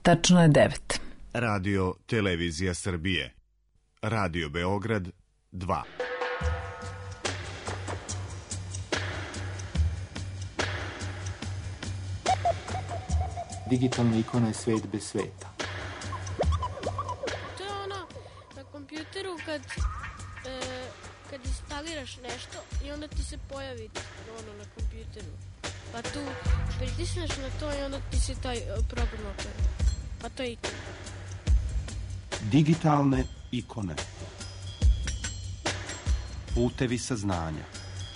Tačno je 9. Radio Televizija Srbije. Radio Beograd 2. Digitalna ikona je svet bez sveta. To je ono na kompjuteru kad instaliraš nešto i onda ti se pojavi ono na kompjuteru. Pa tu pritisneš na to i onda ti se taj program otvori. Pa to je ikona. Digitalne ikone. Putevi saznanja.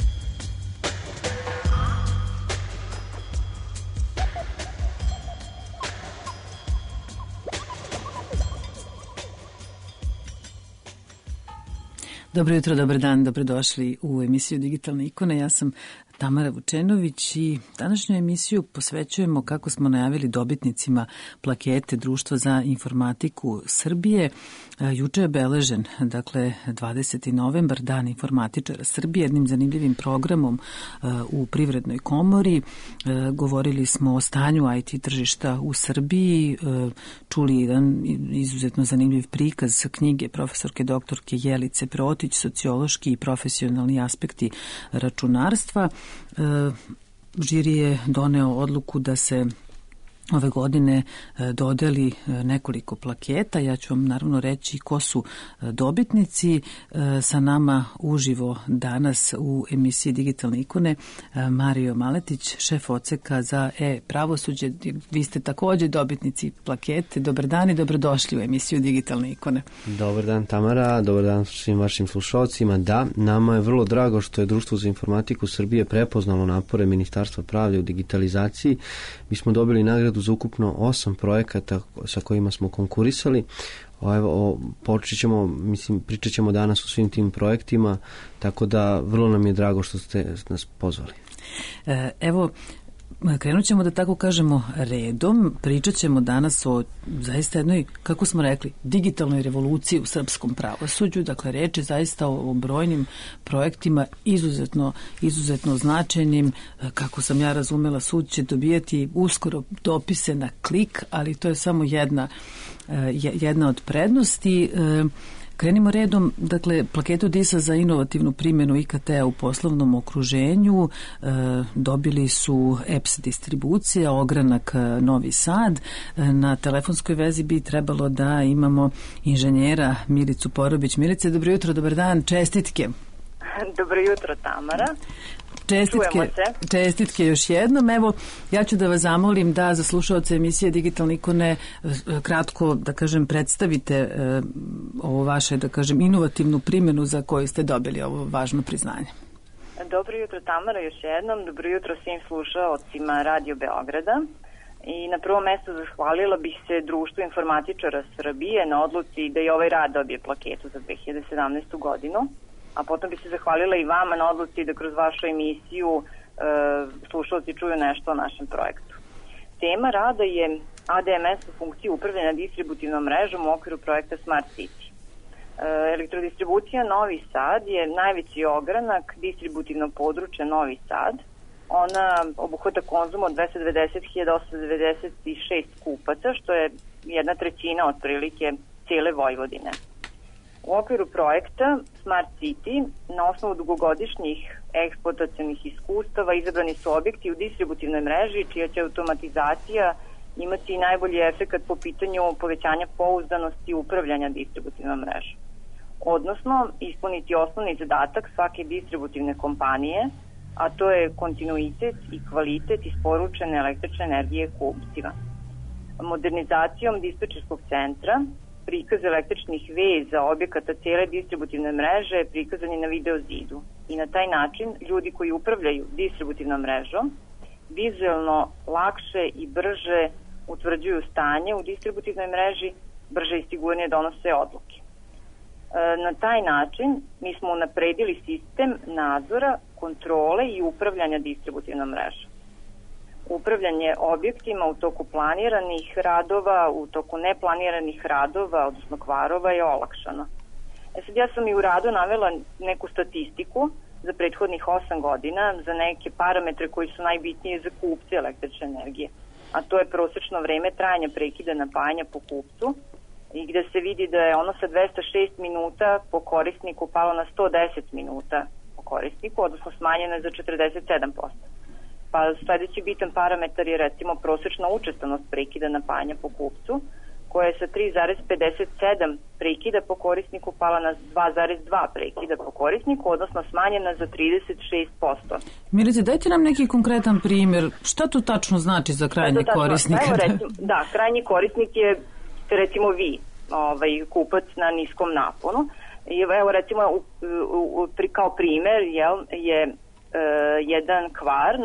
Dobro jutro, dobar dan, dobrodošli u emisiju Digitalne ikone. Ja sam Tamara Vučenović i današnju emisiju posvećujemo, kako smo najavili, dobitnicima plakete Društva za informatiku Srbije. Juče je obeležen, dakle, 20. novembar, Dan informatičara Srbije, jednim zanimljivim programom u Privrednoj komori. Govorili smo o stanju IT tržišta u Srbiji, čuli jedan izuzetno zanimljiv prikaz knjige profesorke doktorke Jelice Protić, sociološki i profesionalni aspekti računarstva. Žiri je doneo odluku da se ove godine dodeli nekoliko plaketa. Ja ću vam naravno reći ko su dobitnici. Sa nama uživo danas u emisiji Digitalne ikone Mario Maletić, šef odseka za e-pravosuđe. Vi ste također dobitnici plakete. Dobar dan i dobrodošli u emisiju Digitalne ikone. Dobar dan Tamara, dobar dan svim vašim slušalcima. Da, nama je vrlo drago što je Društvo za informatiku Srbije prepoznalo napore Ministarstva pravde u digitalizaciji. Mi smo dobili nagradu za ukupno 8 projekata sa kojima smo konkurisali. Pričat ćemo danas o svim tim projektima, tako da vrlo nam je drago što ste nas pozvali. Evo, krenut ćemo, da tako kažemo, redom. Pričat ćemo danas o zaista jednoj, kako smo rekli, digitalnoj revoluciji u srpskom pravosuđu. Dakle, reč je zaista o brojnim projektima, izuzetno značajnim. Kako sam ja razumela, sud će dobijati uskoro dopise na klik, ali to je samo jedna od prednosti. Krenimo redom, dakle, plaketu DIS-a za inovativnu primjenu IKT-a u poslovnom okruženju dobili su EPS distribucija, ogranak Novi Sad. Na telefonskoj vezi bi trebalo da imamo inženjera Milicu Porobić. Milice, dobro jutro, dobar dan, čestitke. Dobro jutro, Tamara. Čestitke još jednom. Evo, ja ću da vas zamolim da za slušaoce emisije Digitalne ikone kratko, da kažem, predstavite ovo vaše, da kažem, inovativnu primjenu za koju ste dobili ovo važno priznanje. Dobro jutro, Tamara, još jednom. Dobro jutro svim slušaocima Radio Beograda. I na prvom mjestu zahvalila bih se Društvu informatičara Srbije na odluci da i ovaj rad dobije plaketu za 2017. godinu. A potom bi se zahvalila i vama na odluci da kroz vašu emisiju slušalci čuju nešto o našem projektu. Tema rada je ADMS u funkciji upravljanja distributivnom mrežom u okviru projekta Smart City. Elektrodistribucija Novi Sad je najveći ogranak distributivnog područja Novi Sad. Ona obuhvata konzum od 290.896 kupaca, što je 1/3 otprilike cijele Vojvodine. U okviru projekta Smart City, na osnovu dugogodišnjih eksploatacionih iskustava, izabrani su objekti u distributivnoj mreži, čija će automatizacija imati i najbolji efekat po pitanju povećanja pouzdanosti upravljanja distributivnom mrežom. Odnosno, ispuniti osnovni zadatak svake distributivne kompanije, a to je kontinuitet i kvalitet isporučene električne energije kupcima. Modernizacijom dispečerskog centra, prikaz električnih veza objekata cijele distributivne mreže prikazan je na video zidu i na taj način ljudi koji upravljaju distributivnom mrežom vizualno lakše i brže utvrđuju stanje u distributivnoj mreži, brže i sigurnije donose odluke. Na taj način mi smo unapredili sistem nadzora, kontrole i upravljanja distributivnom mrežom. Upravljanje objektima u toku planiranih radova, u toku neplaniranih radova, odnosno kvarova, je olakšano. Sad ja sam i u radu navela neku statistiku za prethodnih 8 godina, za neke parametre koji su najbitnije za kupce električne energije. a to je prosečno vreme trajanja prekida napajanja po kupcu, i gde se vidi da je ono sa 206 minuta po korisniku palo na 110 minuta po korisniku, odnosno smanjeno je za 47%. Pa sledeći bitan parametar je recimo prosečna učestanost prekida napajanja po kupcu, koja je sa 3,57 prekida po korisniku pala na 2,2 prekida po korisniku, odnosno smanjena za 36%. Milice, dajte nam neki konkretan primjer. Šta to tačno znači za krajnjeg korisnika? Da, krajnji korisnik je recimo vi, kupac na niskom naponu. I evo recimo kao primer je jedan kvar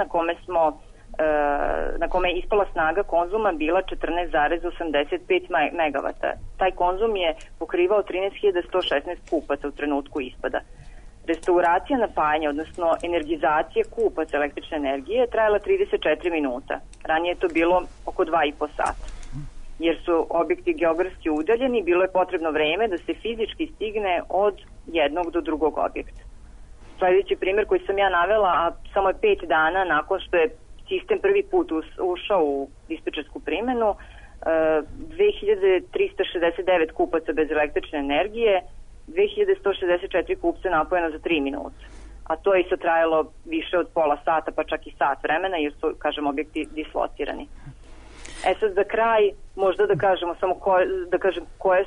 na kome je ispala snaga konzuma bila 14,85 MW. Taj konzum je pokrivao 13.116 kupaca u trenutku ispada. Restauracija napajanja, odnosno energizacija kupaca električne energije je trajala 34 minuta. Ranije je to bilo oko 2,5 sata. Jer su objekti geografski udaljeni, bilo je potrebno vreme da se fizički stigne od jednog do drugog objekta. Sljedeći primjer koji sam ja navela, a samo je 5 dana nakon što je sistem prvi put ušao u dispečersku primjenu, 2369 kupaca bez električne energije, 2164 kupca napojeno za 3 minuta. A to je isto trajalo više od pola sata, pa čak i sat vremena, jer su, kažem, objekti dislocirani. Sad za kraj, možda da kažemo samo koji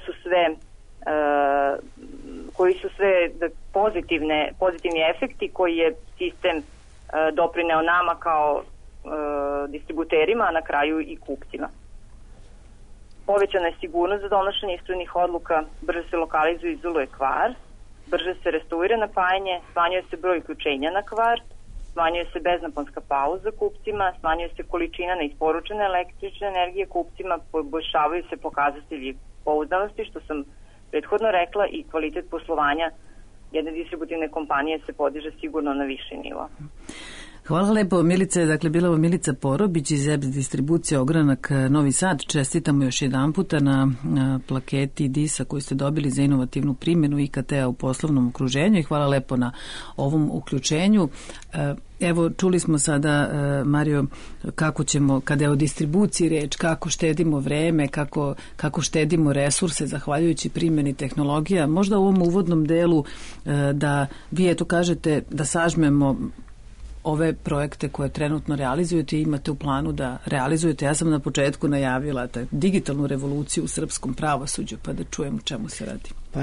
su sve pozitivni efekti koji je sistem doprineo nama kao distributerima, a na kraju i kupcima. Povećana je sigurnost za donošenje ispravnih odluka, brže se lokalizuje i izoluje kvar, brže se restaurira napajanje, smanjuje se broj uključenja na kvar, smanjuje se beznaponska pauza kupcima, smanjuje se količina neisporučene električne energije kupcima, poboljšavaju se pokazatelji pouzdanosti, što sam prethodno rekla, i kvalitet poslovanja jedne distributivne kompanije se podiže sigurno na viši nivo. Hvala lepo, Milice. Dakle, bila ovo Milica Porobić iz EBS distribucije Ogranak Novi Sad. Čestitamo još jedan puta na plaketi DIS-a koju ste dobili za inovativnu primjenu IKT-a u poslovnom okruženju i hvala lepo na ovom uključenju. Evo, čuli smo sada, Mario, kako ćemo, kada je o distribuciji reč, kako štedimo vreme, kako štedimo resurse zahvaljujući primjeni tehnologija. Možda u ovom uvodnom delu da vi eto kažete da sažmemo ove projekte koje trenutno realizujete i imate u planu da realizujete. Ja sam na početku najavila digitalnu revoluciju u srpskom pravosuđu, pa da čujemo čemu se radi. Pa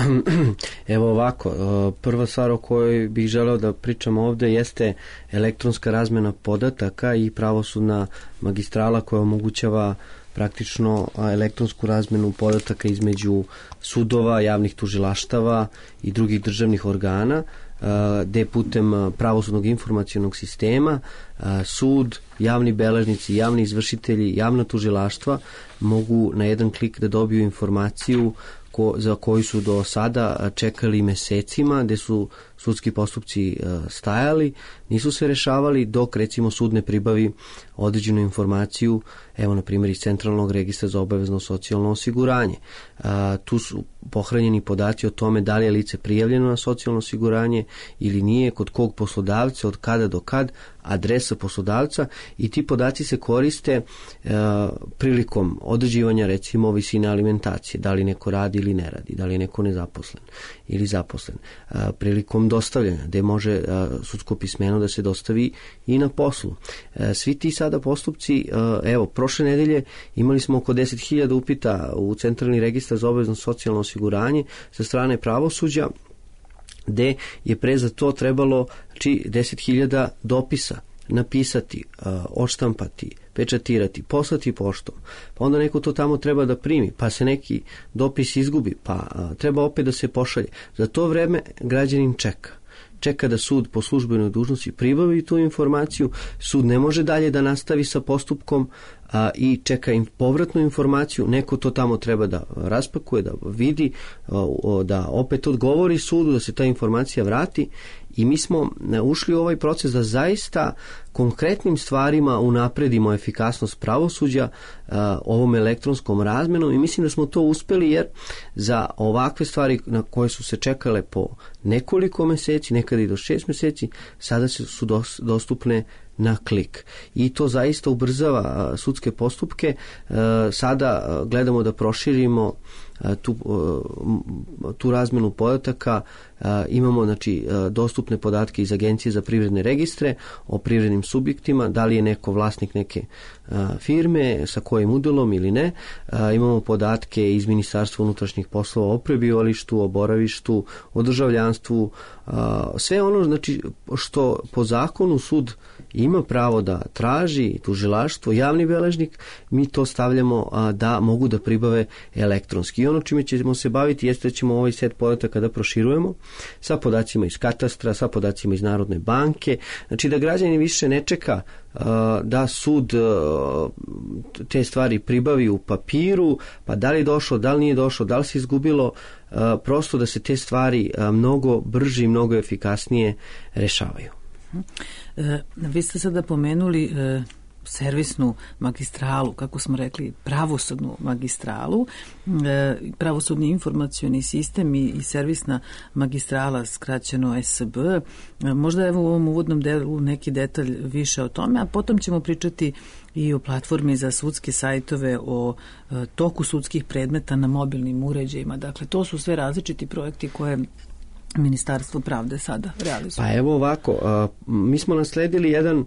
evo ovako, prva stvar o kojoj bih želeo da pričam ovde jeste elektronska razmena podataka i pravosudna magistrala koja omogućava praktično elektronsku razmenu podataka između sudova, javnih tužilaštava i drugih državnih organa, gde putem pravosudnog informacionog sistema sud, javni beležnici, javni izvršitelji, javna tužilaštva mogu na jedan klik da dobiju informaciju za koju su do sada čekali mesecima, gde su sudski postupci stajali, nisu se rešavali dok recimo sud ne pribavi određenu informaciju, evo na primjer iz Centralnog registra za obavezno socijalno osiguranje. Tu su pohranjeni podaci o tome da li je lice prijavljeno na socijalno osiguranje ili nije, kod kog poslodavca, od kada do kad, adresa poslodavca, i ti podaci se koriste prilikom određivanja recimo visine alimentacije, da li neko radi ili ne radi, da li je neko nezaposlen ili zaposlen, prilikom dostavljanja, gde može sudsko pismeno da se dostavi i na poslu. Svi ti sada postupci, evo, prošle nedelje imali smo oko 10.000 upita u Centralni registar za obavezno socijalno osiguranje sa strane pravosuđa, gde je pre za to trebalo 10.000 dopisa napisati, odštampati, pečatirati, poslati poštom, pa onda neko to tamo treba da primi, pa se neki dopis izgubi, pa treba opet da se pošalje. Za to vreme građanin čeka da sud po službenoj dužnosti pribavi tu informaciju, sud ne može dalje da nastavi sa postupkom i čeka im povratnu informaciju, neko to tamo treba da raspakuje, da vidi, da opet odgovori sudu, da se ta informacija vrati, i mi smo ušli u ovaj proces da zaista konkretnim stvarima unapredimo efikasnost pravosuđa ovom elektronskom razmenom, i mislim da smo to uspeli, jer za ovakve stvari na koje su se čekale po nekoliko meseci, nekada i do 6 meseci, sada su dostupne na klik. I to zaista ubrzava sudske postupke. Sada gledamo da proširimo tu razmenu podataka. Imamo znači dostupne podatke iz Agencije za privredne registre o privrednim subjektima, da li je neko vlasnik neke firme, sa kojim udelom ili ne. Imamo podatke iz Ministarstva unutrašnjih poslova o prebivalištu, o boravištu, o državljanstvu, sve ono znači što po zakonu sud ima pravo da traži, tužilaštvo, javni beležnik, mi to stavljamo da mogu da pribave elektronski. I ono čime ćemo se baviti jeste da ćemo ovaj set podataka da proširujemo sa podacima iz katastra, sa podacima iz Narodne banke, znači da građani više ne čeka da sud te stvari pribavi u papiru, pa da li je došlo, da li nije došlo, da li se izgubilo, prosto da se te stvari mnogo brže i mnogo efikasnije rešavaju. Vi ste sada pomenuli servisnu magistralu, kako smo rekli, pravosudnu magistralu, pravosudni informacioni sistem i servisna magistrala, skraćeno SB. Možda evo u ovom uvodnom delu neki detalj više o tome, a potom ćemo pričati i o platformi za sudske sajtove, o toku sudskih predmeta na mobilnim uređajima. Dakle, to su sve različiti projekti koje Ministarstvo pravde sada realizuje. Pa evo ovako, mi smo nasledili jedan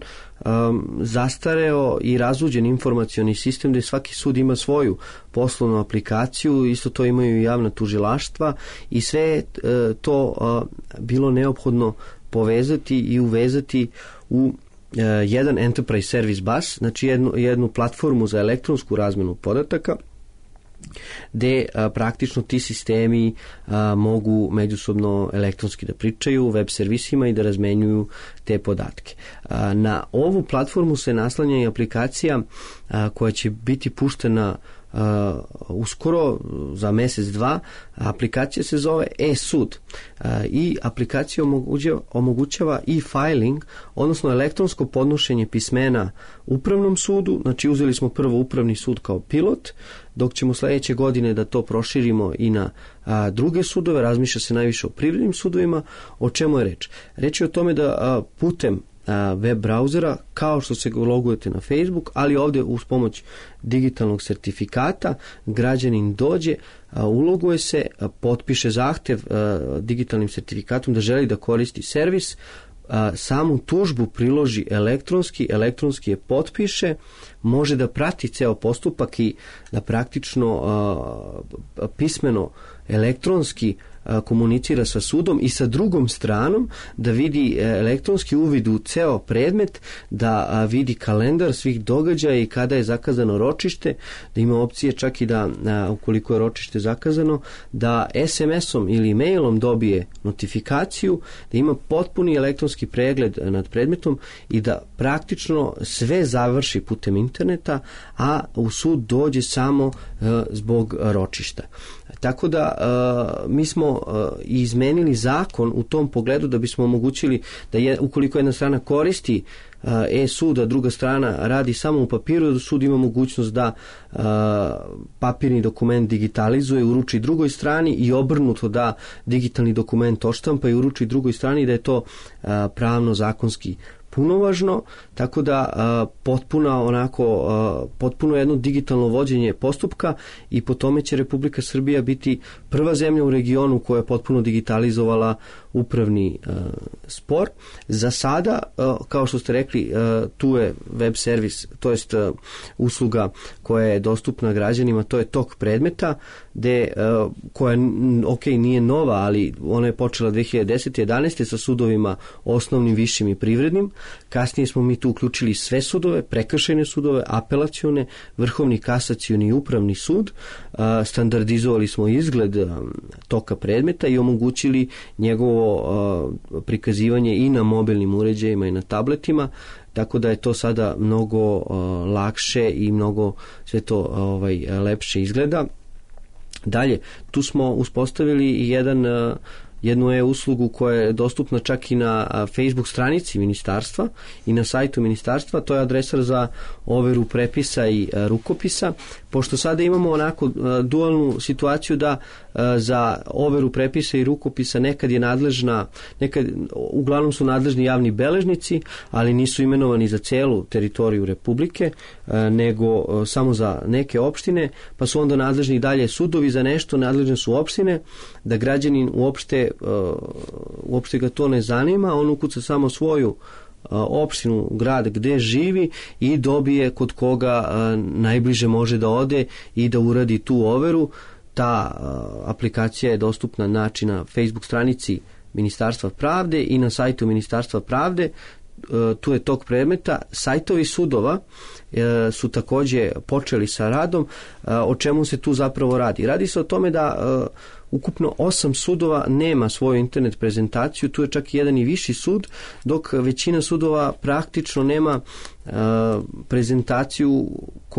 zastareo i razuđen informacioni sistem gde svaki sud ima svoju poslovnu aplikaciju, isto to imaju i javna tužilaštva i sve je to bilo neophodno povezati i uvezati u jedan Enterprise Service Bus, znači jednu platformu za elektronsku razmenu podataka, gde praktično ti sistemi mogu međusobno elektronski da pričaju web servisima i da razmenjuju te podatke. Na ovu platformu se naslanja i aplikacija koja će biti puštena uskoro za mesec, dva. Aplikacija se zove e-sud i aplikacija omogućava e-filing, odnosno elektronsko podnošenje pismena upravnom sudu. Znači uzeli smo prvo upravni sud kao pilot, dok ćemo sledeće godine da to proširimo i na druge sudove. Razmišlja se najviše o privrednim sudovima. O čemu je reč? Reč je o tome da putem web brauzera, kao što se logujete na Facebook, ali ovdje uz pomoć digitalnog sertifikata, građanin dođe, uloguje se, potpiše zahtev digitalnim sertifikatom da želi da koristi servis, samu tužbu priloži elektronski je potpiše, može da prati ceo postupak i da praktično pismeno elektronski komunicira sa sudom i sa drugom stranom, da vidi elektronski uvid u ceo predmet, da vidi kalendar svih događaja i kada je zakazano ročište, da ima opcije čak i da, ukoliko je ročište zakazano, da SMS-om ili mailom dobije notifikaciju, da ima potpuni elektronski pregled nad predmetom i da praktično sve završi putem interneta, a u sud dođe samo zbog ročišta. Tako da mi smo izmenili zakon u tom pogledu da bismo omogućili da ukoliko jedna strana koristi e-sud, a druga strana radi samo u papiru, da sud ima mogućnost da papirni dokument digitalizuje, uruči drugoj strani i obrnuto da digitalni dokument odštampa i uruči drugoj strani, da je to pravno zakonski punovažno, tako da potpuno jedno digitalno vođenje postupka i po tome će Republika Srbija biti prva zemlja u regionu koja je potpuno digitalizovala upravni spor. Za sada, kao što ste rekli, tu je web servis, to jest usluga koja je dostupna građanima, to je tok predmeta, koja nije nova, ali ona je počela 2010-11 sa sudovima osnovnim, višim i privrednim. Kasnije smo mi tu uključili sve sudove, prekršajne sudove, apelacione, Vrhovni kasacioni i upravni sud. Standardizovali smo izgled toka predmeta i omogućili njegovo prikazivanje i na mobilnim uređajima i na tabletima, tako da je to sada mnogo lakše i mnogo sve to jednu e-uslugu koja je dostupna čak i na Facebook stranici ministarstva i na sajtu ministarstva, to je adresar za overu prepisa i rukopisa, pošto sada imamo onako dualnu situaciju da za overu prepisa i rukopisa nekad je nadležna, uglavnom su nadležni javni beležnici, ali nisu imenovani za celu teritoriju Republike, nego samo za neke opštine, pa su onda nadležni i dalje sudovi za nešto, nadležne su opštine, da građanin uopšte ga to ne zanima, on ukuca samo svoju opštinu, grad gde živi i dobije kod koga najbliže može da ode i da uradi tu overu. Ta aplikacija je dostupna na Facebook stranici Ministarstva pravde i na sajtu Ministarstva pravde. Tu je tok predmeta. Sajtovi sudova su takođe počeli sa radom. O čemu se tu zapravo radi? Radi se o tome da ukupno 8 sudova nema svoju internet prezentaciju, tu je čak i jedan i viši sud, dok većina sudova praktično nema prezentaciju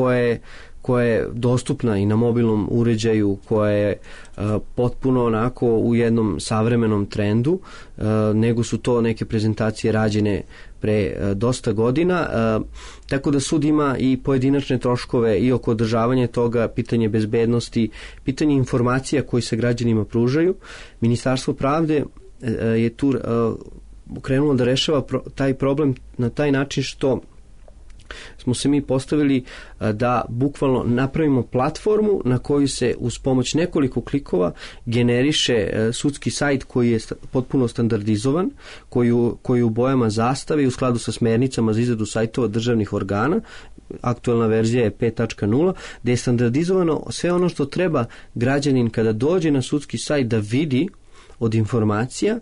koja je dostupna i na mobilnom uređaju, koja je potpuno onako u jednom savremenom trendu, nego su to neke prezentacije rađene pre dosta godina, tako da sud ima i pojedinačne troškove i oko održavanja toga, pitanje bezbednosti, pitanje informacija koji se građanima pružaju. Ministarstvo pravde je tu krenulo da rešava taj problem na taj način što smo se mi postavili da bukvalno napravimo platformu na koju se uz pomoć nekoliko klikova generiše sudski sajt koji je potpuno standardizovan, koji u bojama zastave i u skladu sa smernicama za izradu sajtova državnih organa. Aktuelna verzija je 5.0, gde je standardizovano sve ono što treba građanin kada dođe na sudski sajt da vidi od informacija,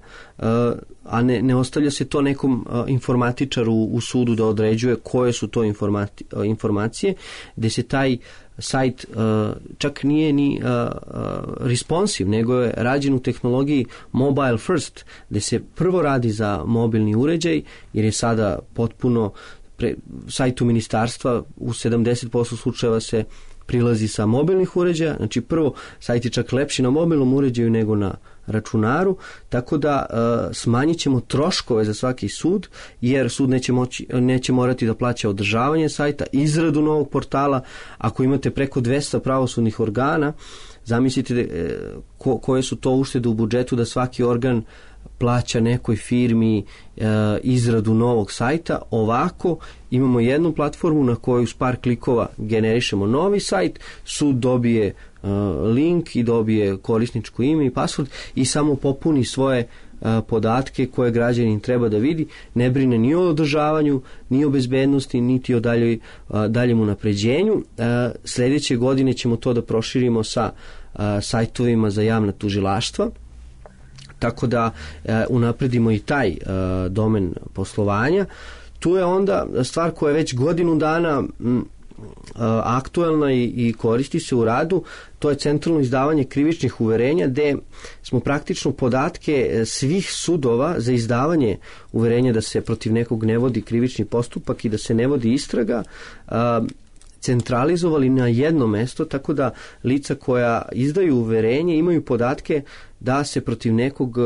a ne ostavlja se to nekom informatičaru u sudu da određuje koje su to informacije, gde se taj sajt čak nije ni responsive, nego je rađen u tehnologiji mobile first, gde se prvo radi za mobilni uređaj, jer je sada potpuno sajtu ministarstva u 70% slučajeva se prilazi sa mobilnih uređaja, znači prvo sajt je čak lepši na mobilnom uređaju nego na računaru, tako da smanjit ćemo troškove za svaki sud, jer sud neće morati da plaća održavanje sajta, izradu novog portala. Ako imate preko 200 pravosudnih organa, zamislite koje su to uštede u budžetu da svaki organ plaća nekoj firmi izradu novog sajta. Ovako imamo jednu platformu na koju s par klikova generišemo novi sajt, sud dobije link i dobije korisničko ime i password i samo popuni svoje podatke koje građanin treba da vidi, ne brine ni o održavanju, ni o bezbednosti, niti o daljem unapređenju. Sledeće godine ćemo to da proširimo sa sajtovima za javna tužilaštva, tako da unapredimo i taj domen poslovanja. Tu je onda stvar koja je već godinu dana aktuelna i koristi se u radu, to je centralno izdavanje krivičnih uverenja, gde smo praktično podatke svih sudova za izdavanje uverenja da se protiv nekog ne vodi krivični postupak i da se ne vodi istraga centralizovali na jedno mesto, tako da lica koja izdaju uverenje imaju podatke da se protiv nekog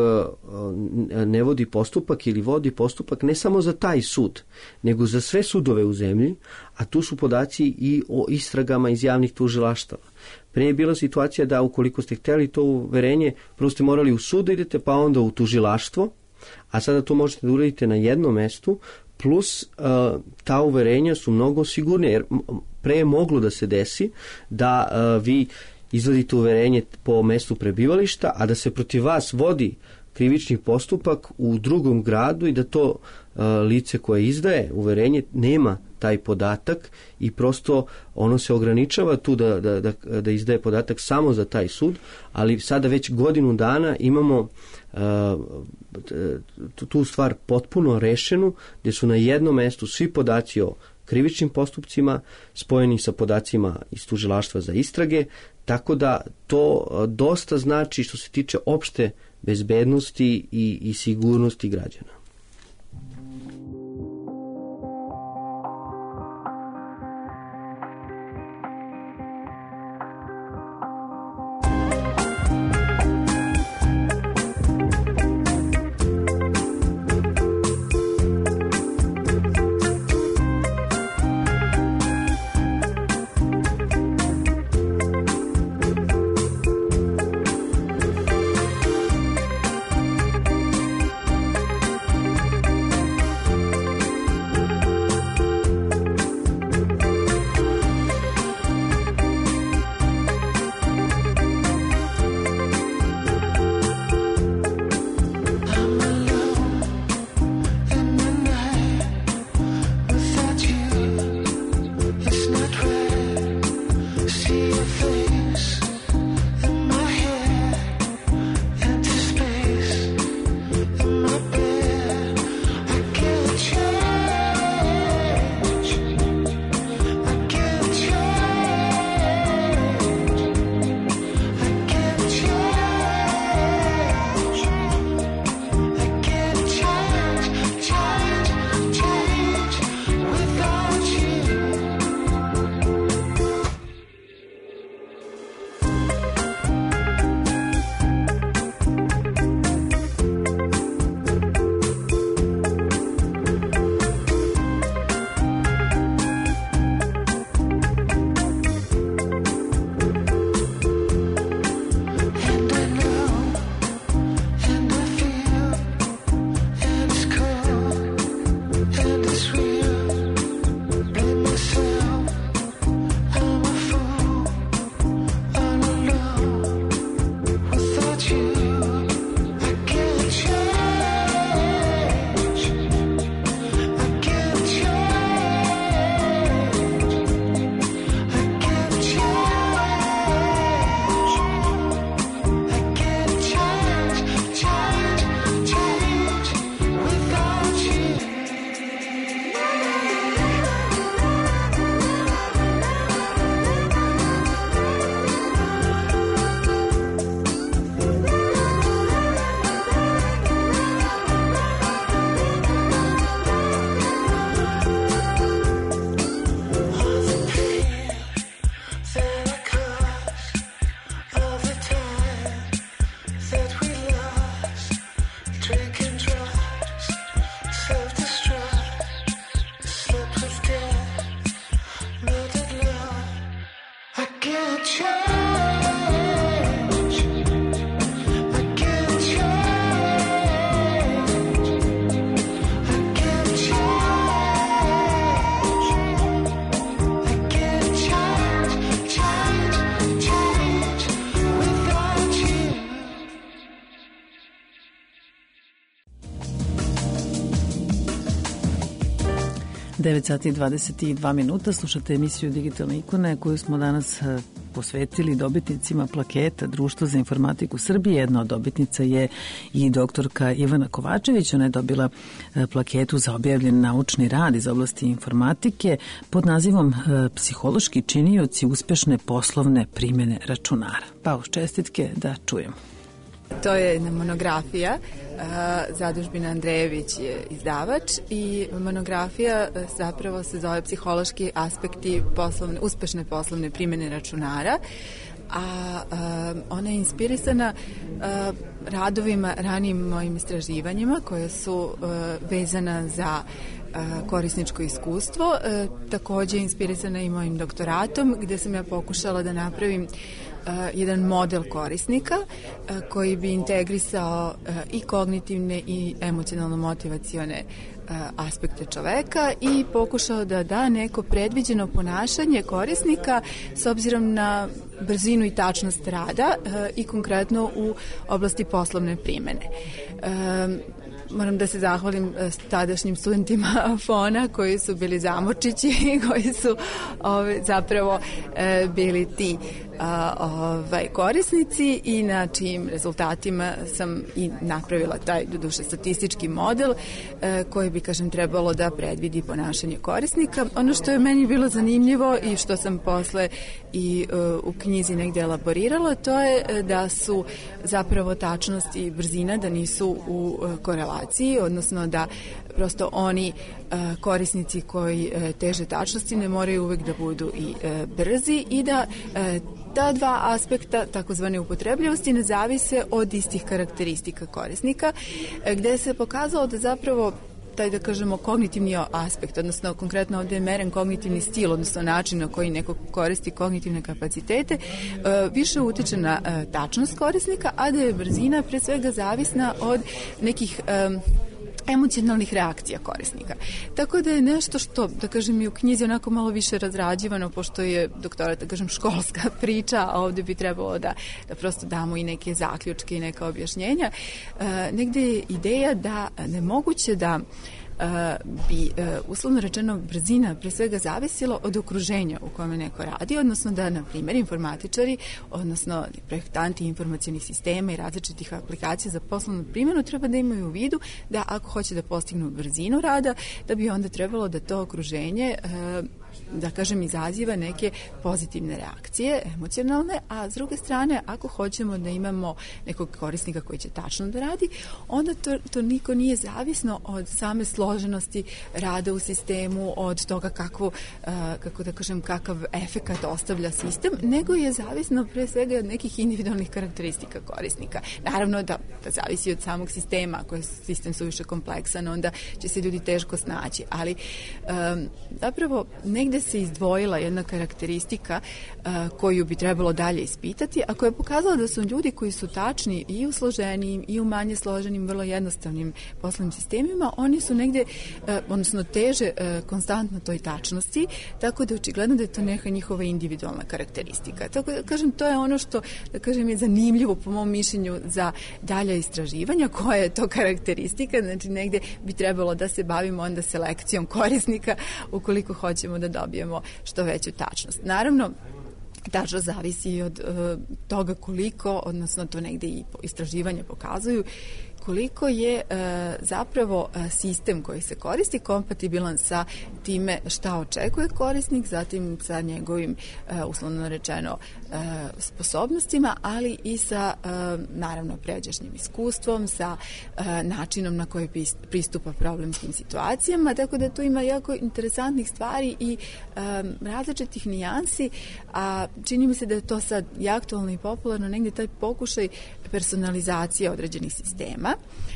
ne vodi postupak ili vodi postupak ne samo za taj sud, nego za sve sudove u zemlji, a tu su podaci i o istragama iz javnih tužilaštava. Pre je bila situacija da ukoliko ste hteli to uverenje, prvo ste morali u sud da idete, pa onda u tužilaštvo, a sada to možete da uradite na jednom mestu, plus ta uverenja su mnogo sigurnije, jer pre je moglo da se desi da vi izvadite uverenje po mestu prebivališta, a da se protiv vas vodi krivični postupak u drugom gradu i da to lice koje izdaje uverenje nema taj podatak i prosto ono se ograničava tu da izdaje podatak samo za taj sud, ali sada već godinu dana imamo tu stvar potpuno rešenu, gde su na jednom mestu svi podaci o krivičnim postupcima spojeni sa podacima iz tužilaštva za istrage, tako da to dosta znači što se tiče opšte bezbednosti i sigurnosti građana. 9 sati i 22 minuta, slušate emisiju Digitalne ikone koju smo danas posvetili dobitnicima plaketa Društva za informatiku Srbije. Jedna od dobitnica je i doktorka Ivana Kovačević. Ona je dobila plaketu za objavljen naučni rad iz oblasti informatike pod nazivom Psihološki činioci uspešne poslovne primene računara. Pa uz čestitke da čujemo. To je jedna monografija, Zadužbina Andrejević je izdavač i monografija zapravo se zove Psihološki aspekti uspešne poslovne primene računara, a ona je inspirisana radovima, ranijim mojim istraživanjima koje su vezana za korisničko iskustvo, takođe inspirisana i mojim doktoratom gde sam ja pokušala da napravim jedan model korisnika koji bi integrisao i kognitivne i emocionalno-motivacione aspekte čoveka i pokušao da da neko predviđeno ponašanje korisnika s obzirom na brzinu i tačnost rada i konkretno u oblasti poslovne primene. Moram da se zahvalim tadašnjim studentima FON-a koji su bili zamorčići i koji su zapravo bili ti korisnici i na čijim rezultatima sam i napravila taj, doduše, statistički model koji bi, kažem, trebalo da predvidi ponašanje korisnika. Ono što je meni bilo zanimljivo i što sam posle i u knjizi negde elaborirala, to je da su zapravo tačnost i brzina da nisu u korelaciji, odnosno da prosto oni korisnici koji teže tačnosti ne moraju uvek da budu i brzi i da ta dva aspekta takozvane upotrebljivosti ne zavise od istih karakteristika korisnika, gde se pokazalo da zapravo taj, da kažemo, kognitivni aspekt, odnosno konkretno ovde je meren kognitivni stil, odnosno način na koji neko koristi kognitivne kapacitete, više utiče na tačnost korisnika, a da je brzina pre svega zavisna od nekih emocionalnih reakcija korisnika. Tako da je nešto što, da kažem, i u knjizi onako malo više razrađivano, pošto je doktorat, da kažem, školska priča, a ovde bi trebalo da prosto damo i neke zaključke i neka objašnjenja. Negde je ideja da nemoguće da bi uslovno rečeno brzina pre svega zavisilo od okruženja u kome neko radi, odnosno da, na primjer, informatičari, odnosno projektanti informacionih sistema i različitih aplikacija za poslovnu primjenu treba da imaju u vidu da ako hoće da postignu brzinu rada, da bi onda trebalo da to okruženje da kažem, izaziva neke pozitivne reakcije, emocionalne, a s druge strane, ako hoćemo da imamo nekog korisnika koji će tačno da radi, onda to niko nije zavisno od same složenosti rada u sistemu, od toga kako da kažem, kakav efekat ostavlja sistem, nego je zavisno pre svega od nekih individualnih karakteristika korisnika. Naravno da zavisi od samog sistema, ako je sistem suviše kompleksan, onda će se ljudi teško snaći, ali zapravo negde se izdvojila jedna karakteristika koju bi trebalo dalje ispitati, a koja je pokazala da su ljudi koji su tačni i u složenijim i u manje složenim, vrlo jednostavnim poslovnim sistemima, oni su negde, odnosno teže konstantno toj tačnosti, tako da je očigledno da je to neka njihova individualna karakteristika. Tako da kažem, to je ono što, da kažem, je zanimljivo po mom mišljenju za dalja istraživanja, koja je to karakteristika, znači negde bi trebalo da se bavimo onda selekcijom korisnika ukoliko hoćemo da dobijemo što veću tačnost. Naravno, tačno zavisi i od toga koliko, odnosno to negde i istraživanja pokazuju, koliko je zapravo sistem koji se koristi kompatibilan sa time šta očekuje korisnik, zatim sa njegovim, uslovno rečeno, sposobnostima, ali i sa, naravno, pređašnjim iskustvom, sa načinom na koji pristupa problemskim situacijama, tako da tu ima jako interesantnih stvari i različitih nijansi, a čini mi se da je to sad i aktualno i popularno, negde taj pokušaj personalizacije određenih sistema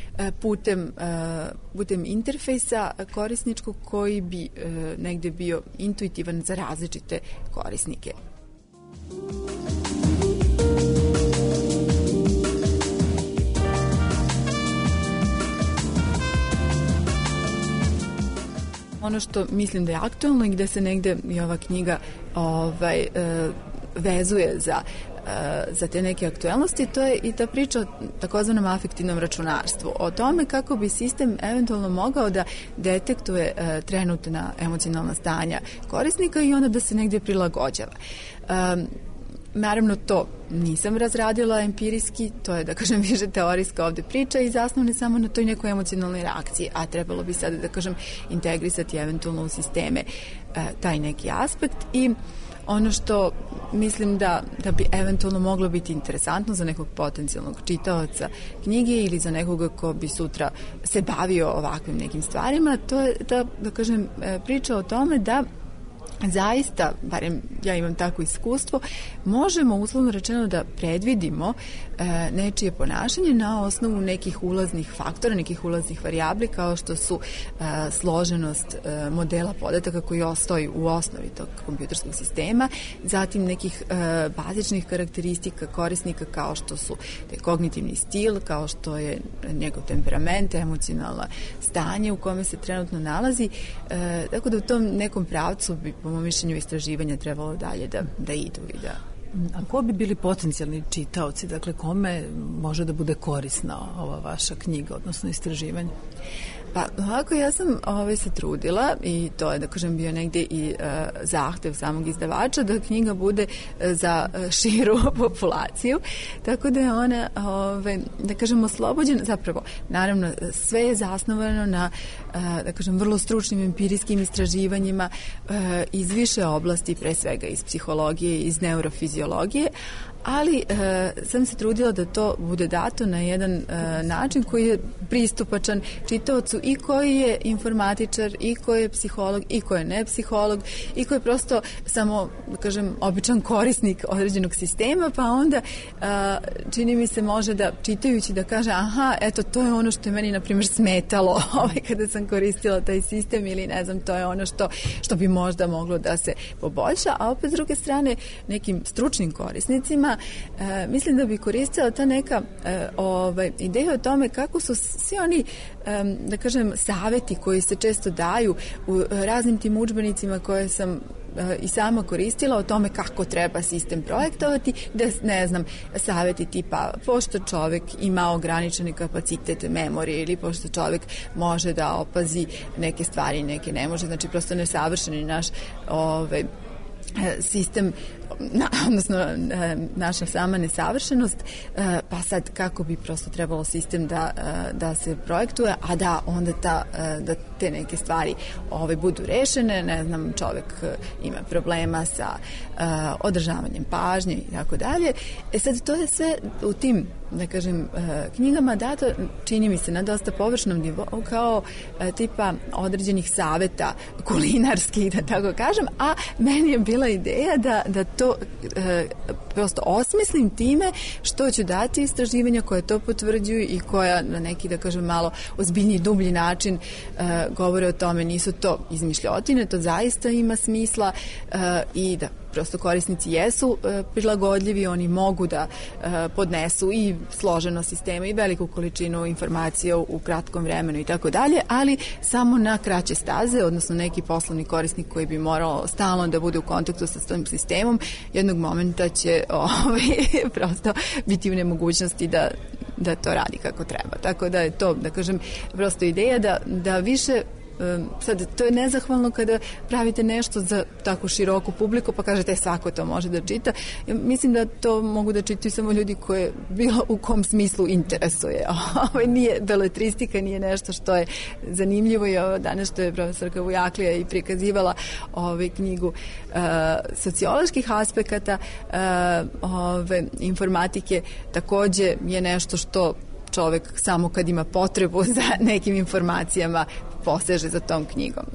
putem interfejsa korisničkog koji bi negde bio intuitivan za različite korisnike. Ono što mislim da je aktualno i gde se negde i ova knjiga vezuje za te neke aktuelnosti, to je i ta priča o takozvanom afektivnom računarstvu, o tome kako bi sistem eventualno mogao da detektuje trenutna emocionalna stanja korisnika i onda da se negdje prilagođava. Naravno, to nisam razradila empirijski, to je, da kažem, više teorijska ovde priča i zasnovane samo na toj nekoj emocionalnoj reakciji, a trebalo bi sada, da kažem, integrisati eventualno u sisteme taj neki aspekt. I ono što mislim da bi eventualno moglo biti interesantno za nekog potencijalnog čitaoca knjige ili za nekoga ko bi sutra se bavio ovakvim nekim stvarima, to je da kažem, priča o tome da zaista, barem ja imam takvo iskustvo, možemo uslovno rečeno da predvidimo nečije ponašanje na osnovu nekih ulaznih faktora, nekih ulaznih varijabli kao što su složenost modela podataka koji ostoji u osnovi tog kompjuterskog sistema, zatim nekih bazičnih karakteristika korisnika kao što su kognitivni stil, kao što je njegov temperament, emocionalno stanje u kome se trenutno nalazi, tako da u tom nekom pravcu bi po mom mišljenju istraživanja trebalo dalje da idu i da... A ko bi bili potencijalni čitaoci? Dakle, kome može da bude korisna ova vaša knjiga, odnosno istraživanje? Pa ovako, ja sam se trudila i to je, da kažem, bio negdje i zahtev samog izdavača da knjiga bude za širu populaciju, tako da je ona, da kažem, oslobođena, zapravo, naravno, sve je zasnovano na, da kažem, vrlo stručnim empirijskim istraživanjima iz više oblasti, pre svega iz psihologije, iz neurofiziologije, ali sam se trudila da to bude dato na jedan način koji je pristupačan čitaocu i koji je informatičar, i koji je psiholog, i koji je ne psiholog, i koji je prosto samo, da kažem, običan korisnik određenog sistema, pa onda čini mi se može da, čitajući, da kaže, aha, eto, to je ono što je meni, na primjer, smetalo kada sam koristila taj sistem, ili ne znam, to je ono što bi možda moglo da se poboljša, a opet s druge strane nekim stručnim korisnicima mislim da bi koristila ta neka ideja o tome kako su svi oni, da kažem, saveti koji se često daju u raznim tim udžbenicima koje sam i sama koristila o tome kako treba sistem projektovati, da, ne znam, saveti tipa pošto čovek ima ograničeni kapacitet memorije ili pošto čovek može da opazi neke stvari, neke ne može, znači prosto nesavršeni naš sistem, odnosno naša sama nesavršenost, pa sad kako bi prosto trebalo sistem da se projektuje, a da onda da te neke stvari budu rešene, ne znam, čovek ima problema sa održavanjem pažnje i tako dalje. Sad to je sve u tim, da kažem, knjigama dato, čini mi se, na dosta površnom nivou, kao tipa određenih saveta kulinarskih, da tako kažem, a meni je bila ideja da to prosto osmislim time što ću dati istraživanja koje to potvrđuju i koja na neki, da kažem, malo ozbiljniji, dublji način govore o tome, nisu to izmišljotine, to zaista ima smisla i da prosto korisnici jesu prilagodljivi, oni mogu da podnesu i složenost sistema i veliku količinu informacija u kratkom vremenu i tako dalje, ali samo na kraće staze, odnosno neki poslovni korisnik koji bi morao stalno da bude u kontaktu sa tom sistemom, jednog momenta će prosto biti u nemogućnosti da to radi kako treba. Tako da je to, da kažem, prosto ideja da više. Sad, to je nezahvalno kada pravite nešto za tako široku publiku pa kažete svako to može da čita. Mislim da to mogu da čitaju samo ljudi koje bilo u kom smislu interesuje. Nije beletristika, nije nešto što je zanimljivo i danas što je profesorka Vujaklija i prikazivala knjigu socioloških aspekata informatike, takođe je nešto što čovek samo kad ima potrebu za nekim informacijama poseže za tom knjigom.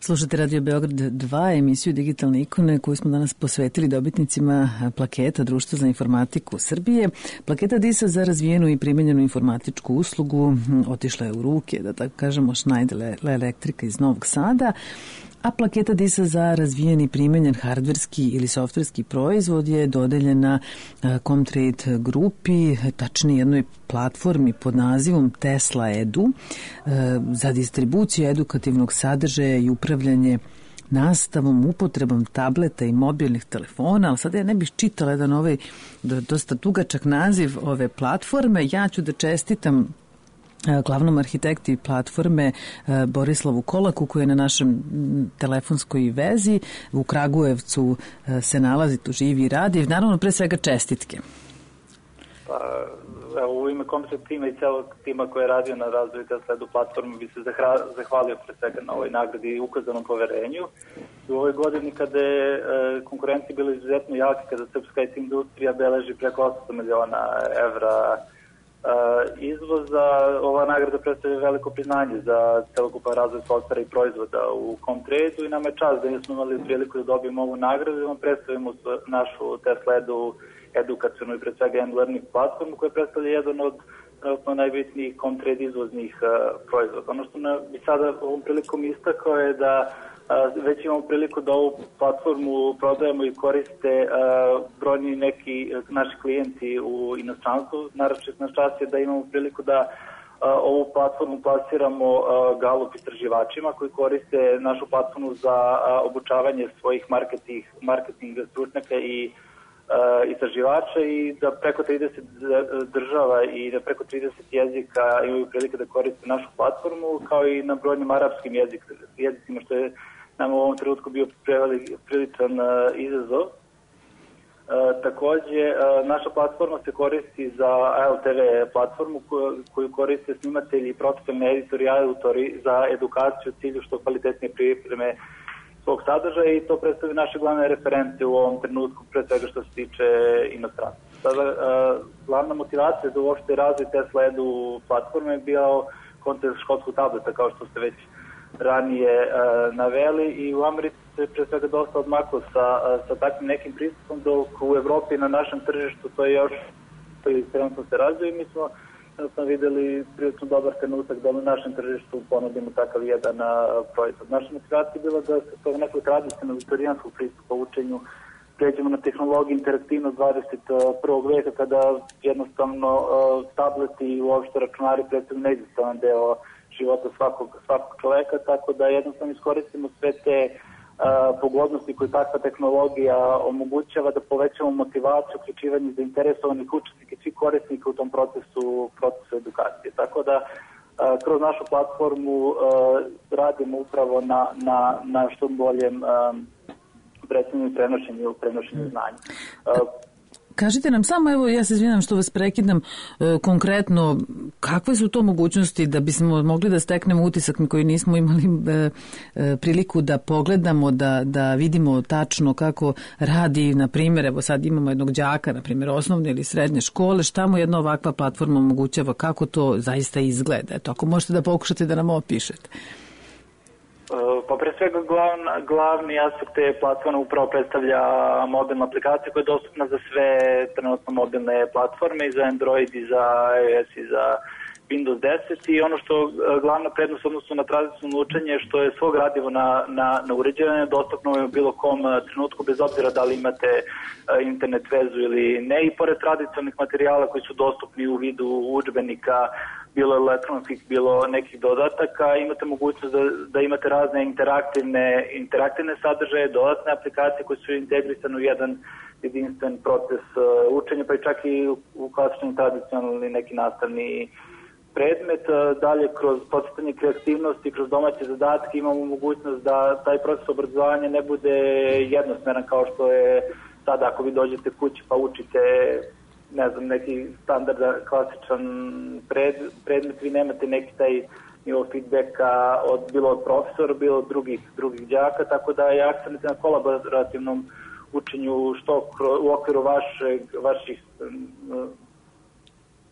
Slušate Radio Beograd 2, emisiju Digitalne ikone koju smo danas posvetili dobitnicima plaketa Društva za informatiku Srbije. Plaketa DISA za razvijenu i primenjenu informatičku uslugu otišla je u ruke, da tako kažemo, Schneider Electrica iz Novog Sada, a plaketa DISA za razvijeni primenjen hardverski ili softverski proizvod je dodeljena Comtrade grupi, tačnije jednoj platformi pod nazivom Tesla Edu za distribuciju edukativnog sadržaja i upravljanje nastavom, upotrebom tableta i mobilnih telefona, ali sada ja ne bih čitala jedan ovaj dosta dugačak naziv ove platforme. Ja ću da čestitam glavnom arhitekti platforme Borislavu Kolaku, koji je na našem telefonskoj vezi u Kragujevcu se nalazi, tu živi i radi. Naravno, pre svega čestitke. Pa, evo, u ime Comtrade tima i celog tima koji je radio na razvoju Tesla Edu platformu bi se zahvalio pre svega na ovoj nagradi i ukazanom poverenju. U ovoj godini kada je konkurencija bila izuzetno jaka, kada srpska IT industrija beleži preko 800 miliona evra izvoza, ova nagrada predstavlja veliko priznanje za celokupan razvoj softvera i proizvoda u Comtrade-u i nama je čast da smo imali priliku da dobijemo ovu nagradu i da vam predstavimo našu Tesla Edu edukacionu i pred svega e-learning platformu koja predstavlja jedan od najbitnijih Comtrade izvoznih proizvoda. Ono što bi sada ovom prilikom istakao je da već imamo priliku da ovu platformu prodajemo i koriste brojni neki naši klijenti u inostranstvu. Naravno, naš čast je da imamo priliku da ovu platformu plasiramo Gallup istraživačima koji koriste našu platformu za obučavanje svojih marketing stručnjaka i istraživača i da preko 30 država i da preko 30 jezika imaju prilike da koriste našu platformu, kao i na brojnim arapskim jezicima, što je nam u ovom trenutku bio priličan izazov. Takođe, naša platforma se koristi za ALTV platformu koju koriste snimatelji i profesionalni editori i autori za edukaciju u cilju što kvalitetnije pripreme svog sadržaja i to predstavlja naše glavne reference u ovom trenutku, pre svega što se tiče inostranstva. Sada, glavna motivacija za uopšte razvoj Tesla Edu platforme je bio koncept školskog tableta, kao što ste već ranije naveli, i u Americi se pre svega dosta odmaklo sa takvim nekim pristupom, dok u Evropi na našem tržištu to je još trenutno se razvije i mi smo videli prilično dobar trenutak da na našem tržištu ponudimo takav jedan proizvod. Naša motivacija je bila da se to nekog tradicionalnog viktorijanskog pristupa učenju pređemo na tehnologiju interaktivnost 21. veka kada jednostavno tableti i uopšte računari predstavljaju neizostavan deo života svakog čoveka, tako da jednostavno iskoristimo sve te pogodnosti koje takva tehnologija omogućava da povećamo motivaciju, uključivanje zainteresovanih učesnika i svih korisnika u tom procesu edukacije. Tako da kroz našu platformu radimo upravo na što boljem predstavljanju i prenošenju znanja. Kažite nam samo, evo, ja se izvinjam što vas prekidam, konkretno, kakve su to mogućnosti da bismo mogli da steknemo utisak koji nismo imali priliku da pogledamo, da vidimo tačno kako radi, na primjer, evo sad imamo jednog đaka, na primjer, osnovne ili srednje škole, šta mu jedna ovakva platforma omogućava, kako to zaista izgleda? Eto, ako možete da pokušate da nam opišete. Pa pre svega glavni aspekt te platforme upravo predstavlja mobilna aplikacija koja je dostupna za sve trenutno mobilne platforme, i za Android, i za iOS, i za Windows 10, i ono što glavna prednost odnosno na tradicionalno učenje što je svo gradivo na uređenju dostupno u bilo kom trenutku bez obzira da li imate internet vezu ili ne, i pored tradicionalnih materijala koji su dostupni u vidu udžbenika, bilo elektronskih, bilo nekih dodataka, imate mogućnost da imate razne interaktivne sadržaje, dodatne aplikacije koje su integrisane u jedan jedinstven proces učenja, pa i čak i u klasični tradicionalni neki nastavni predmet. Dalje, kroz podsjetanje kreativnosti, kroz domaće zadatke imamo mogućnost da taj proces obrazovanja ne bude jednosmeran kao što je sada ako vi dođete kući pa učite neki standardan, klasičan predmet, vi nemate neki taj nivo feedbacka bilo od profesora, bilo od drugih đaka, tako da je akcent na kolaborativnom učenju što u okviru vaših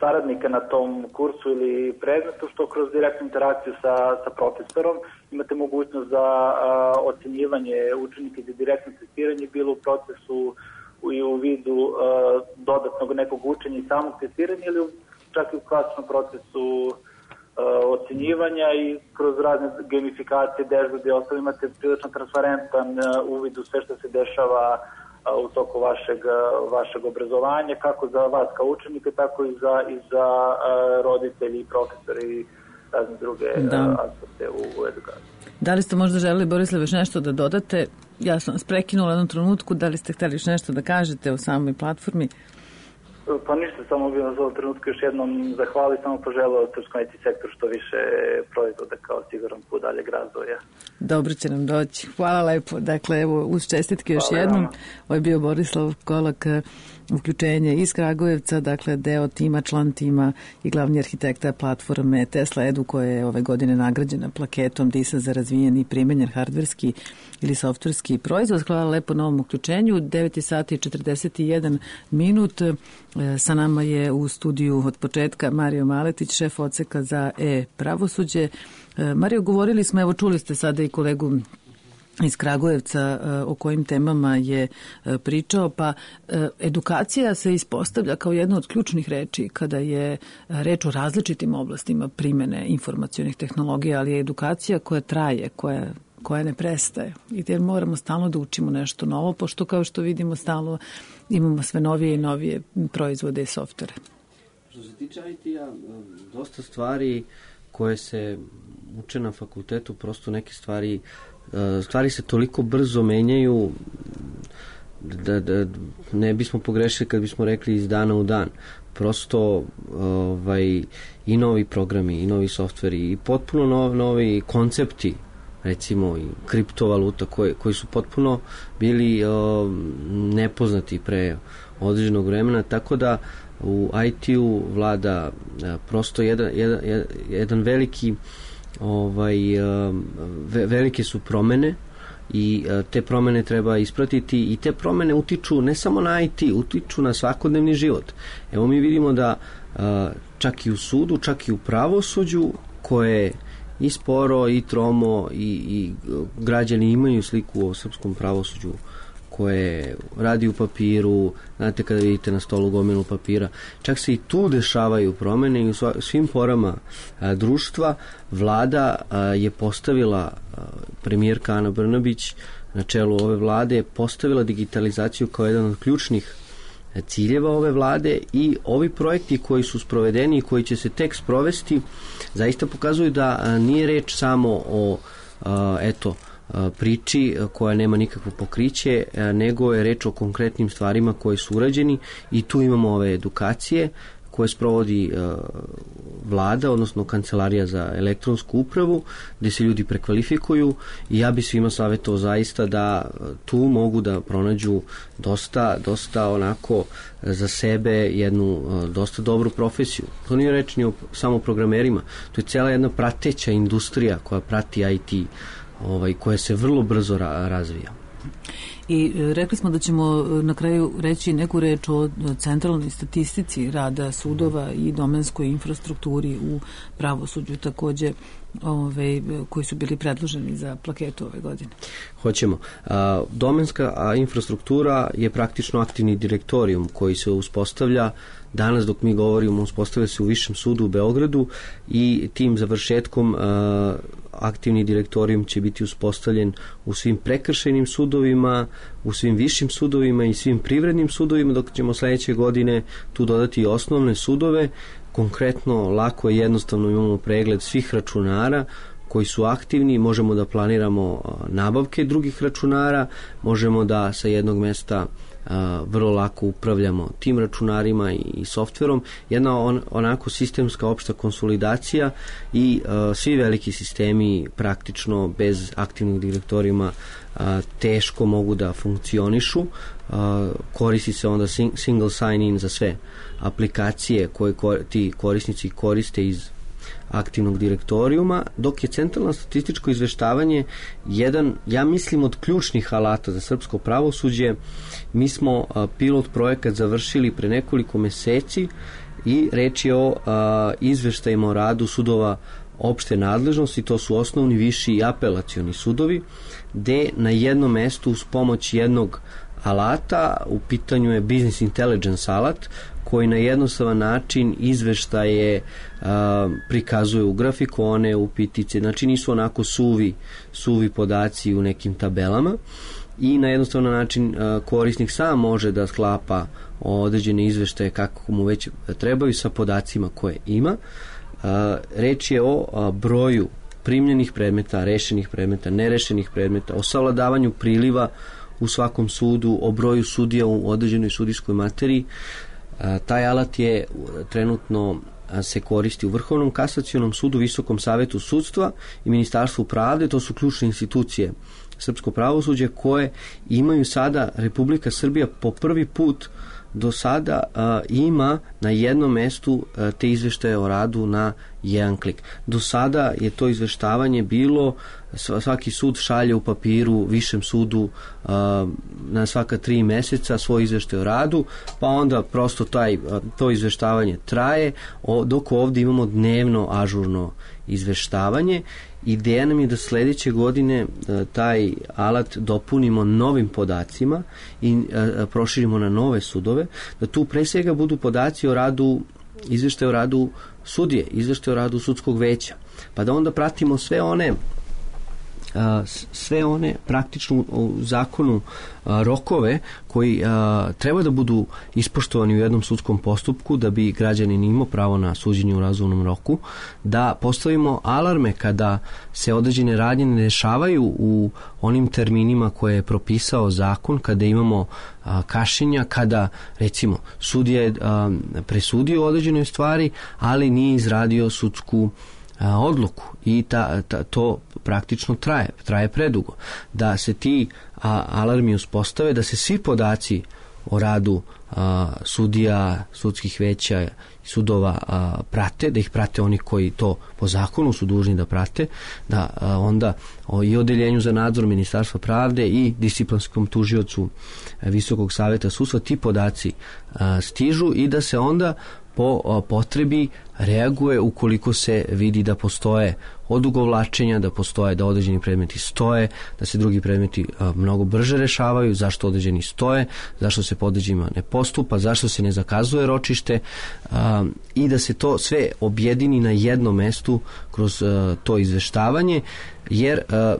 saradnika na tom kursu ili predmetu, što kroz direktnu interakciju sa profesorom imate mogućnost za ocenjivanje učenika i za direktno testiranje, bilo u procesu i u vidu dodatnog nekog učenja i samog testiranja ili čak i u klasičnom procesu ocenjivanja i kroz razne gamifikacije, dashboard i ostalo imate prilično transparentan uvid u sve što se dešava u toku vašeg obrazovanja, kako za vas kao učenike, tako i za roditelji i profesori i razne druge aspekte u edukaciji. Da li ste možda želeli, Borislav, još nešto da dodate? Ja sam vas prekinula u jednom trenutku, da li ste hteli još nešto da kažete o samoj platformi? Pa ništa, samo bih vas ovog trenutku još jednom zahvali, samo poželeo srpskom IT sektoru što više proizvoda kao siguran put daljeg razvoja. Dobro će nam doći. Hvala lepo. Dakle, evo, uz čestitke još jednom. Ovo je bio Borislav Kolak, uključenje iz Kragujevca, dakle, deo tima, član tima i glavni arhitekta platforme Tesla Edu, koja je ove godine nagrađena plaketom DISA za razvijen i primenjen hardverski ili softverski proizvod. Hvala lepo na ovom uključenju. 9 sati i 41 minut. Sa nama je u studiju od početka Mario Maletić, šef odseka za e-pravosuđe. Mario, govorili smo, evo čuli ste sada i kolegu iz Kragujevca o kojim temama je pričao, pa edukacija se ispostavlja kao jedna od ključnih reči kada je reč o različitim oblastima primene informacionih tehnologija, ali je edukacija koja traje, koja ne prestaje. I jer moramo stalno da učimo nešto novo, pošto kao što vidimo stalno imamo sve novije i novije proizvode i softvere. Što se tiče IT-a, dosta stvari koje se uče na fakultetu, prosto neke stvari se toliko brzo menjaju da ne bismo pogrešili kad bismo rekli iz dana u dan. Prosto i novi programi, i novi softveri, i potpuno novi koncepti, recimo i kriptovaluta koji su potpuno bili nepoznati pre određenog vremena, tako da u IT-u vlada prosto jedan veliki velike su promene i te promene treba ispratiti i te promene utiču ne samo na IT, utiču na svakodnevni život. Evo mi vidimo da čak i u sudu, čak i u pravosuđu koje i sporo i tromo i građani imaju sliku o srpskom pravosuđu koje radi u papiru, znate kada vidite na stolu gomilu papira, čak se i tu dešavaju promene i u svim porama društva. Vlada je postavila, premijerka Ana Brnabić na čelu ove vlade je postavila digitalizaciju kao jedan od ključnih ciljeva ove vlade i ovi projekti koji su sprovedeni i koji će se tek sprovesti zaista pokazuju da nije reč samo o priči koja nema nikakvo pokriće, nego je reč o konkretnim stvarima koje su urađeni i tu imamo ove edukacije koje sprovodi vlada, odnosno Kancelarija za elektronsku upravu, gde se ljudi prekvalifikuju i ja bi svima savjetovao zaista da tu mogu da pronađu dosta onako za sebe jednu dosta dobru profesiju. To nije reč ni o samo programerima, to je cijela jedna prateća industrija koja prati IT, koja se vrlo brzo razvija. I rekli smo da ćemo na kraju reći neku reč o centralnoj statistici rada sudova i domenskoj infrastrukturi u pravosuđu takođe koji su bili predloženi za plaketu ove godine. Hoćemo. Domenska infrastruktura je praktično aktivni direktorijum koji se uspostavlja danas dok mi govorimo, uspostavlja se u Višem sudu u Beogradu i tim završetkom aktivni direktorijum će biti uspostavljen u svim prekršajnim sudovima, u svim višim sudovima i svim privrednim sudovima, dok ćemo sledeće godine tu dodati i osnovne sudove. Konkretno, lako i jednostavno imamo pregled svih računara koji su aktivni, možemo da planiramo nabavke drugih računara, možemo da sa jednog mesta vrlo lako upravljamo tim računarima i softverom. Jedna onako sistemska opšta konsolidacija i svi veliki sistemi praktično bez aktivnih direktorijuma teško mogu da funkcionišu. Koristi se onda single sign-in za sve aplikacije koje ti korisnici koriste iz aktivnog direktorijuma, dok je centralno statističko izveštavanje jedan, ja mislim, od ključnih alata za srpsko pravosuđe. Mi smo pilot projekat završili pre nekoliko meseci i reč je o izveštajima o radu sudova opšte nadležnosti, to su osnovni, viši i apelacioni sudovi, gde na jednom mestu uz pomoć jednog alata, u pitanju je Business Intelligence alat, koji na jednostavan način izveštaje prikazuje u grafikone, u pitice, znači nisu onako suvi podaci u nekim tabelama, i na jednostavan način korisnik sam može da sklapa određene izveštaje kako mu već trebaju sa podacima koje ima. Reč je o broju primljenih predmeta, rešenih predmeta, nerešenih predmeta, o savladavanju priliva u svakom sudu, o broju sudija u određenoj sudijskoj materiji. Taj alat je trenutno se koristi u Vrhovnom kasacionom sudu, Visokom savetu sudstva i Ministarstvu pravde. To su ključne institucije srpsko pravosuđe koje imaju sada, Republika Srbija po prvi put do sada ima na jednom mestu te izveštaje o radu na jedan klik. Do sada je to izveštavanje bilo, svaki sud šalje u papiru višem sudu na svaka 3 meseca svoj izveštaj o radu, pa onda prosto to izveštavanje traje, dok ovdje imamo dnevno ažurno izveštavanje. Ideja nam je da sledeće godine taj alat dopunimo novim podacima i proširimo na nove sudove, da tu pre svega budu podaci o radu, izveštaj o radu sudije, izveštaj o radu sudskog veća, pa da onda pratimo sve one praktično u zakonu rokove koji treba da budu ispoštovani u jednom sudskom postupku da bi građanin imao pravo na suđenje u razumnom roku, da postavimo alarme kada se određene radnje ne dešavaju u onim terminima koje je propisao zakon, kada imamo kašnjenja, kada recimo sudija je presudio određenoj stvari, ali nije izradio sudsku odluku i to praktično traje predugo. Da se ti alarmi uspostave, da se svi podaci o radu sudija, sudskih veća, sudova prate, da ih prate oni koji to po zakonu su dužni da prate, da onda i odeljenju za nadzor Ministarstva pravde i disciplinskom tužiocu Visokog saveta sudstva ti podaci stižu i da se onda po potrebi reaguje ukoliko se vidi da postoje odugovlačenja, da postoje da određeni predmeti stoje, da se drugi predmeti mnogo brže rešavaju, zašto određeni stoje, zašto se po određenima ne postupa, zašto se ne zakazuje ročište i da se to sve objedini na jednom mestu kroz to izveštavanje, jer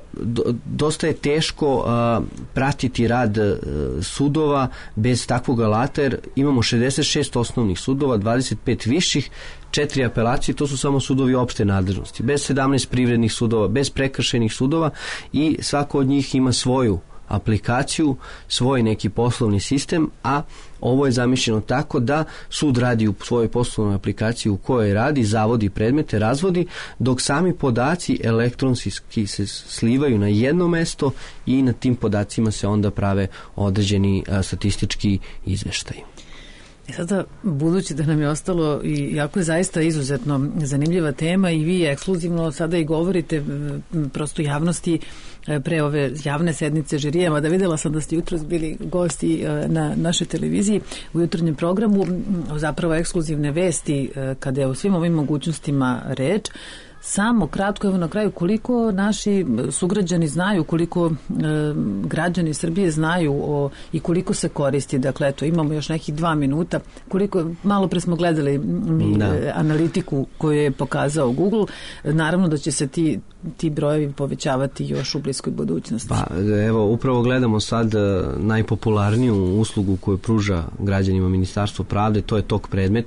dosta je teško pratiti rad sudova bez takvog alata, jer imamo 66 osnovnih sudova, 25 viših, 4 apelacije, to su samo sudovi opšte nadležnosti, bez 17 privrednih sudova, bez prekršajnih sudova i svako od njih ima svoju aplikaciju, svoj neki poslovni sistem, a ovo je zamišljeno tako da sud radi u svojoj poslovnoj aplikaciji u kojoj radi, zavodi predmete, razvodi, dok sami podaci elektronski se slivaju na jedno mesto i na tim podacima se onda prave određeni statistički izveštaj. Sada, budući da nam je ostalo i jako je zaista izuzetno zanimljiva tema i vi ekskluzivno sada i govorite prosto javnosti pre ove javne sednice žirijama, da videla sam da ste jutros bili gosti na našoj televiziji u jutarnjem programu, zapravo ekskluzivne vesti kada je o svim ovim mogućnostima reč. Samo kratko, evo na kraju, koliko naši sugrađani znaju, koliko građani Srbije znaju i koliko se koristi, dakle, eto, imamo još nekih 2 minuta, koliko, malo pre smo gledali analitiku koju je pokazao Google, naravno da će se ti brojevi povećavati još u bliskoj budućnosti. Pa, evo, upravo gledamo sad najpopularniju uslugu koju pruža građanima Ministarstvo pravde, to je tok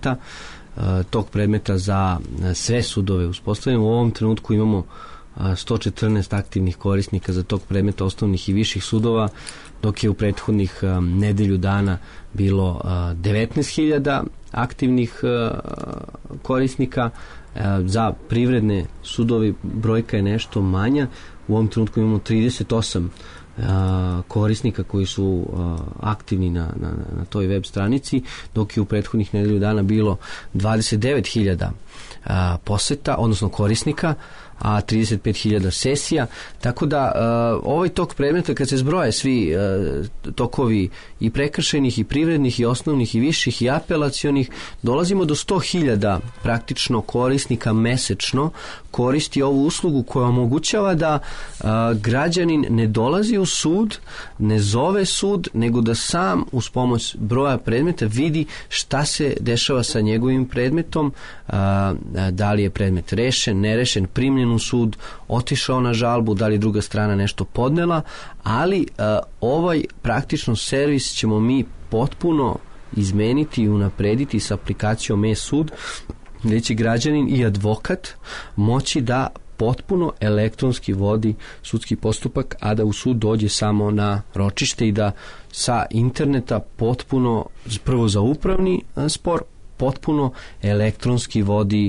predmeta za sve sudove uspostavljamo. U ovom trenutku imamo 114 aktivnih korisnika za tok predmeta osnovnih i viših sudova, dok je u prethodnih nedelju dana bilo 19.000 aktivnih korisnika. Za privredne sudovi brojka je nešto manja. U ovom trenutku imamo 38 korisnika koji su aktivni na toj web stranici, dok je u prethodnih nedelju dana bilo 29.000 poseta, odnosno korisnika, a 35.000 sesija, tako da ovaj tok predmeta, kad se zbroje svi tokovi i prekršajnih i privrednih i osnovnih i viših i apelacionih, dolazimo do 100.000 praktično korisnika mesečno koristi ovu uslugu koja omogućava da građanin ne dolazi u sud, ne zove sud, nego da sam uz pomoć broja predmeta vidi šta se dešava sa njegovim predmetom, da li je predmet rešen, nerešen, primljen u sud, otišao na žalbu, da li druga strana nešto podnela, ali ovaj praktično servis ćemo mi potpuno izmeniti i unaprediti sa aplikacijom e-sud, gde će građanin i advokat moći da potpuno elektronski vodi sudski postupak, a da u sud dođe samo na ročište i da sa interneta potpuno, prvo za upravni spor, potpuno elektronski vodi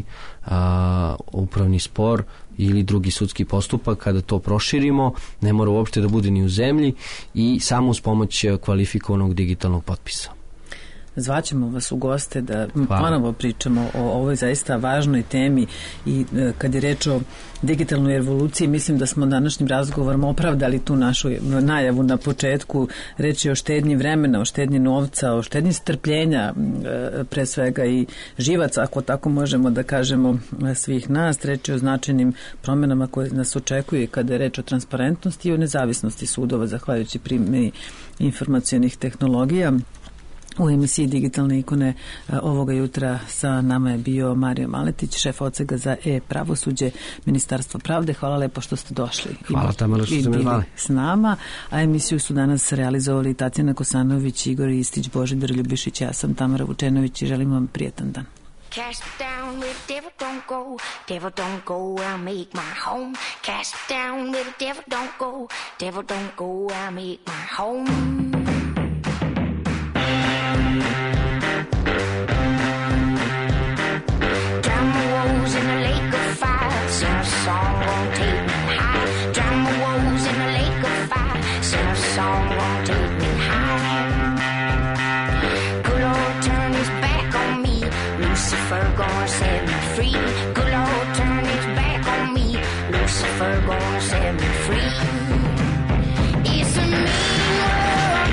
upravni spor ili drugi sudski postupak. Kada to proširimo, ne mora uopšte da bude ni u zemlji i samo uz pomoć kvalifikovanog digitalnog potpisa. Zvaćemo vas u goste da ponovo pričamo o ovoj zaista važnoj temi i kad je reč o digitalnoj evoluciji, mislim da smo današnjim razgovorom opravdali tu našu najavu na početku. Reč je o štednji vremena, o štednji novca, o štednji strpljenja pre svega i živaca, ako tako možemo da kažemo, svih nas. Reč je o značajnim promenama koje nas očekuje kada je reč o transparentnosti i o nezavisnosti sudova, zahvaljujući primjeni informacionih tehnologija. U emisiji Digitalne ikone ovoga jutra sa nama je bio Mario Maletić, šef odseka za e-pravosuđe Ministarstva pravde. Hvala lepo što ste došli. Hvala Tamara što ste me zvali. S nama, a emisiju su danas realizovali Tatjana Kosanović, Igor Istić, Božidar Ljubišić, ja sam Tamara Vučenović i želim vam prijetan dan. Cast down with devil don't go, I'll make my home. Cast down with devil don't go, I'll make my home. In a lake of fire, sing a song, won't take me high. Drown my woes in a lake of fire, sing a song, won't take me high. Good Lord turn his back on me, Lucifer gonna set me free. Good Lord turn his back on me, Lucifer gonna set me free. It's a mean world.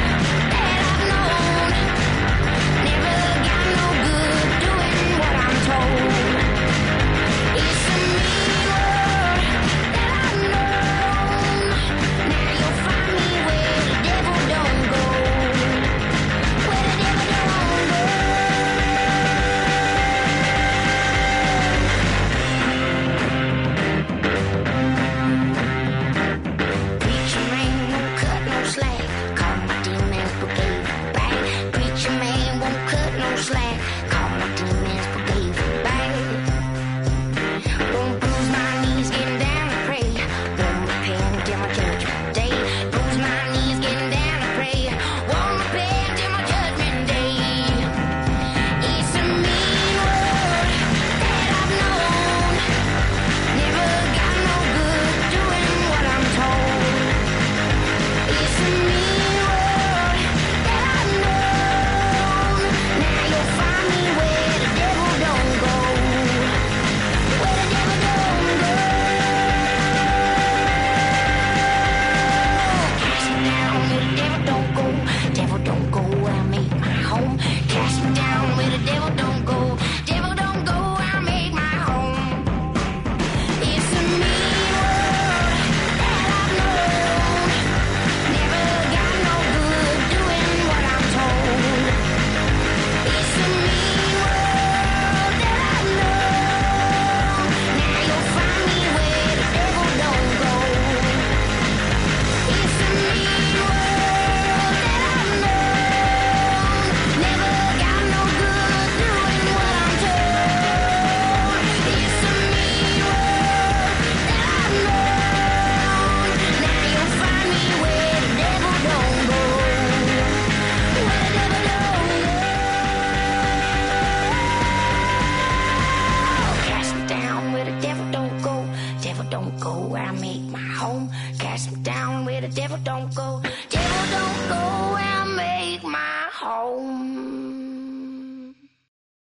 home.